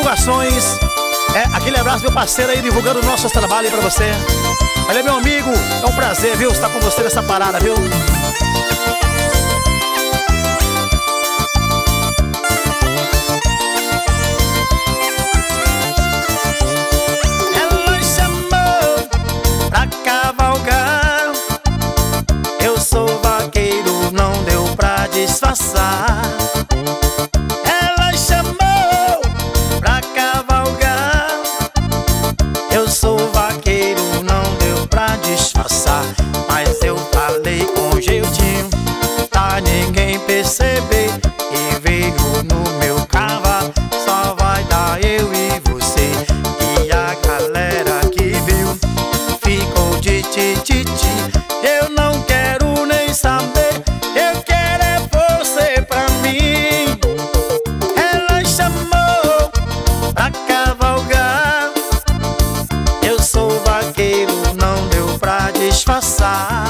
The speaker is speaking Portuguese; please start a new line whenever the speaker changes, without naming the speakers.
Divulgações. Aquele abraço, meu parceiro aí, divulgando nossos trabalhos pra você. Olha, meu amigo, é um prazer, viu, estar com você nessa parada, viu?
Ela chamou pra cavalgar. Eu sou vaqueiro, não deu pra disfarçar. Ela chamou pra cavalgar. Eu sou vaqueiro, não deu pra disfarçar. Mas eu falei com jeitinho pra ninguém perceber. E veio no meu cavalo, só vai dar eu e você. E a galera que viu ficou de tititi. Eu não quero nem saber, eu quero é você pra mim. Ela chamou pra cavalgar. Eu sou vaqueiro, não deu pra disfarçar.